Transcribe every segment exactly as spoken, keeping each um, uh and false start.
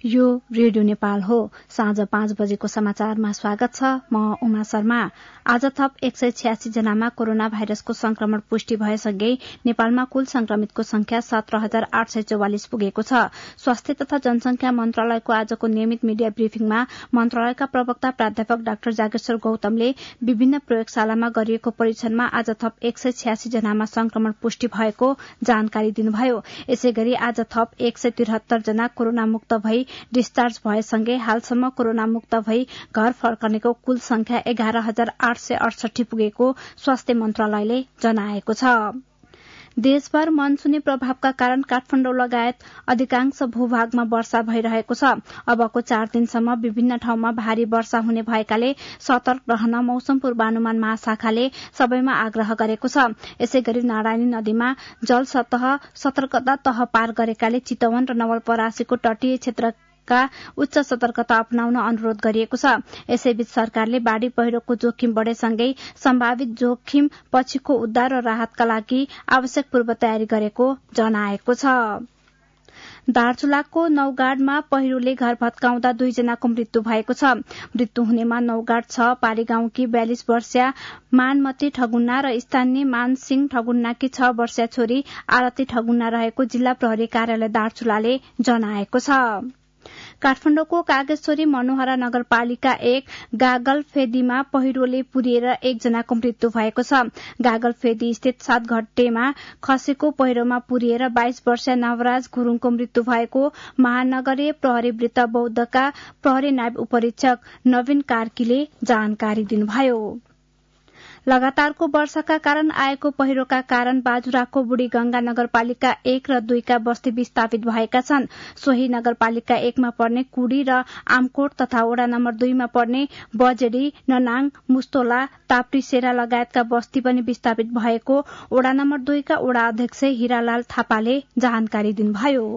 यो रेडियो नेपाल हो। साँझ पाँच बजेको समाचारमा स्वागत छ। म उमा शर्मा। आज थप एक सय छ्यासी जनामा कोरोना भाइरसको संक्रमण पुष्टि भएसँगै नेपालमा कुल संक्रमितको संख्या सत्र हजार आठ सय चौवालिस पुगेको छ। स्वास्थ्य तथा जनसंख्या मन्त्रालयको आजको नियमित मिडिया ब्रिफिङमा मन्त्रालयका प्रवक्ता प्राध्यापक डाक्टर जागेश्वर गौतमले विभिन्न प्रयोगशालामा गरिएको परीक्षणमा आज थप एक सय छ्यासी जनामा संक्रमण पुष्टि भएको जानकारी दिनुभयो। यसै गरी आज थप एक सय त्रिहत्तर जना कोरोना मुक्त भई डिस्चार्ज भएसँगै हालसम्म कोरोना मुक्त भई घर फर्कनेको कुल संख्या एघार हजार आठ सय अडसठी पुगेको स्वास्थ्य मन्त्रालयले जनाएको छ। देशभर मनसूनी प्रभावका कारण काठमाडौँ लगायत अधिकांश भूभागमा वर्षा भइरहेको छ। अबको चार दिनसम्म विभिन्न ठाउँमा भारी वर्षा हुने भएकाले सतर्क रहन मौसम पूर्वानुमान महाशाखाले सबैमा आग्रह गरेको छ। यसै गरी नारायणी नदीमा जल सतह सतर्कता तह पार गरेकाले चितवन र नवलपरासीको तटीय क्षेत्र का उच्च सतर्कता अपनाउन अनुरोध गरिएको छ। यसैबीच सरकारले बाढ़ी पहिरोको जोखिम बढ़ेसँगै सम्भावित जोखिम पछिको उद्धार र राहतका लागि आवश्यक पूर्व तयारी गरेको जनाएको छ। दार्चुलाको नौगाडमा पहिरोले घर भत्काउँदा दुईजनाको मृत्यु भएको छ। मृत्यु हुनेमा नौगाड छ पारी गाउँकी बयालिस वर्षीय मानमती ठगुन्ना र स्थानीय मानसिंह ठगुन्नाकी छ वर्षीय छोरी आरती ठगुन्ना रहेको जिल्ला प्रहरी कार्यालय दार्चुलाले जनाएको छ। काठमाडौँको कागेश्वरी मनोहरा नगरपालिका एक गागलफेदीमा पहिरोले पुरिएर एकजनाको मृत्यु भएको छ। गागलफेदी स्थित सातघट्टेमा खसेको पहिरोमा पुरिएर बाइस वर्षीय नवराज गुरूङको मृत्यु भएको महानगरीय प्रहरी वृत्त बौद्धका प्रहरी नायब उपरीक्षक नवीन कार्कीले जानकारी दिनुभयो। लगातारको वर्षाका कारण आएको पहिरोका कारण बाजुराको बुढी गंगा नगरपालिका एक र दुईका बस्ती विस्थापित भएका छन्। सोही नगरपालिका एकमा पर्ने कुडी र आमकोट तथा वडा नम्बर दुईमा पर्ने बजेडी ननाङ मुस्तोला ताप्री सेरा लगायतका बस्ती पनि विस्थापित भएको वडा नम्बर दुईका वडा अध्यक्ष हिरालाल थापाले जानकारी दिनुभयो।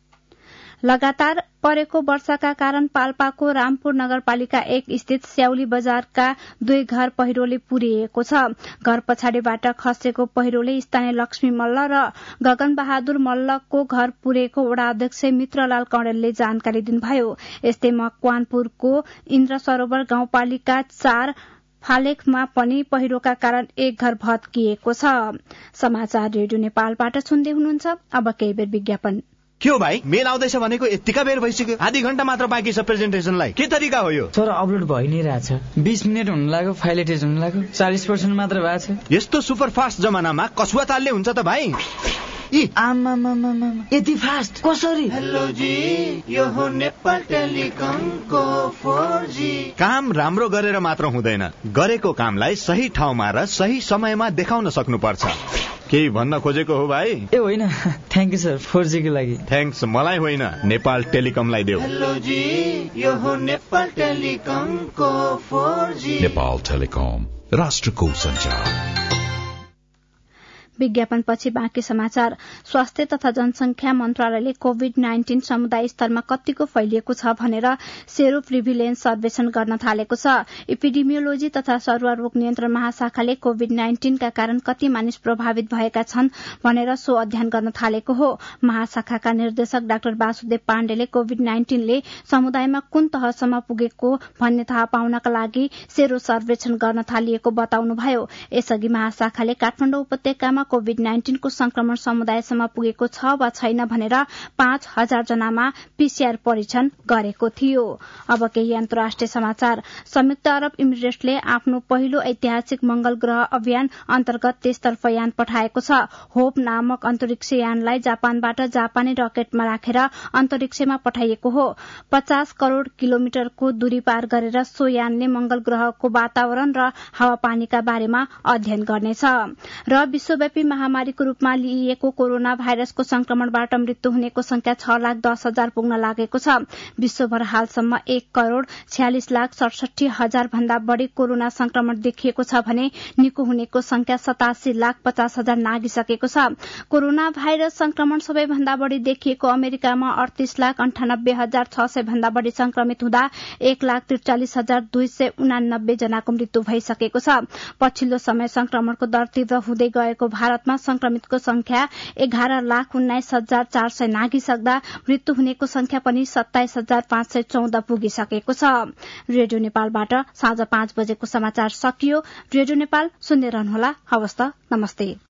लगातार परेको वर्षाका कारण पाल्पाको रामपुर नगरपालिका एक स्थित स्याउली बजारका दुई घर पहिरोले पुरिएको छ। घर पछाडिबाट खसेको पहिरोले स्थानीय लक्ष्मी मल्ल र गगन बहादुर मल्लको घर पुरेको वडा अध्यक्ष मित्रलाल कणेलले जानकारी दिनुभयो। यस्तै मकवानपुरको इन्द्र सरोवर गाउँपालिका चार फालेकमा पनि पहिरोका कारण एक घर भत्किएको छ। समाचार रेडियो नेपालबाट सुन्दै हुनुहुन्छ। अब केही बेर विज्ञापन। के हो भाइ, मेल आउँदैछ भनेको यतिका बेर भइसक्यो? आधी घण्टा मात्र बाँकी छ प्रेजेन्टेसनलाई। के तरिका हो यो? सर अपलोड भइ नै रहेछ। बीस मिनेट हुन लाग्यो, फाइल एटेच हुन लाग्यो, चालीस पर्सेन्ट मात्र भएको छ। यस्तो सुपर फास्ट जमानामा कसुवा तालले हुन्छ त भाइ? यति फास्ट कसरी? हेलो जी, यो हो नेपाल टेलिकमको फोर जी। काम राम्रो गरेर मात्र हुँदैन, गरेको कामलाई सही ठाउँमा र सही समयमा देखाउन सक्नुपर्छ। केही भन्न खोजेको हो भाइ? ए होइन, thank you sir four G को लागि। थ्याङ्क्स मलाई होइन, नेपाल टेलिकमलाई देऊ। हेलो जी, यो हो नेपाल टेलिकमको फोर जी। नेपाल टेलिकम, राष्ट्रको सञ्चार। विज्ञापनपछि बाँकी समाचार। स्वास्थ्य तथा जनसंख्या मन्त्रालयले कोविड नाइन्टीन समुदाय स्तरमा कतिको फैलिएको छ भनेर सेरो प्रिभिलेन्स सर्वेक्षण गर्न थालेको छ। एपिडेमियोलोजी तथा सरुवा रोग नियन्त्रण महाशाखाले कोविड नाइन्टीनका कारण कति मानिस प्रभावित भएका छन् भनेर सो अध्ययन गर्न थालेको हो। महाशाखाका निर्देशक डाक्टर वासुदेव पाण्डेले कोविड नाइन्टीनले समुदायमा कुन तहसम्म पुगेको भन्ने थाहा पाउनका लागि सेरो सर्वेक्षण गर्न थालिएको बताउनुभयो। यसअघि महाशाखाले काठमाडौँ उपत्यकामा कोविड नाइन्टीनको संक्रमण समुदायसम्म पुगेको छ वा छैन भनेर पाँच हजार जनामा पीसीआर परीक्षण गरेको थियो। अब केही अन्तर्राष्ट्रिय समाचार। संयुक्त अरब इमिरेट्सले आफ्नो पहिलो ऐतिहासिक मंगल ग्रह अभियान अन्तर्गत त्यसतर्फ यान पठाएको छ। होप नामक अन्तरिक्ष यानलाई जापानबाट जापानी रकेटमा राखेर अन्तरिक्षमा पठाइएको हो। पचास करोड़ किलोमिटरको दूरी पार गरेर सो यानले मंगल ग्रहको वातावरण र हावापानीका बारेमा अध्ययन गर्नेछ। र विश्वव्यापी महामारीको रूपमा लिइएको कोरोना भाइरसको संक्रमणबाट मृत्यु हुनेको संख्या छ लाख दस हजार पुग्न लागेको छ। विश्वभर हालसम्म एक करोड़ छ्यालिस लाख सडसठी हजार भन्दा बढ़ी कोरोना संक्रमण देखिएको छ भने निको हुनेको संख्या सतासी लाख पचास हजार नागिसकेको छ। कोरोना भाइरस संक्रमण सबैभन्दा बढ़ी देखिएको अमेरिकामा अडतीस लाख अन्ठानब्बे हजार छ सय भन्दा बढ़ी संक्रमित हुँदा एक लाख त्रिचालिस हजार दुई सय उनानब्बे जनाको मृत्यु भइसकेको छ। पछिल्लो समय संक्रमणको दर तीव्र हुँदै गएको भारत भारतमा संक्रमितको संख्या एघार लाख उन्नाइस हजार चार सय नागिसक्दा मृत्यु हुनेको संख्या पनि सत्ताइस हजार पाँच सय चौध पुगिसकेको छ। रेडियो नेपालबाट साँझ पाँच बजेको समाचार सकियो। रेडियो नेपाल सुन्दै रहनुहोला। हवस् त, नमस्ते।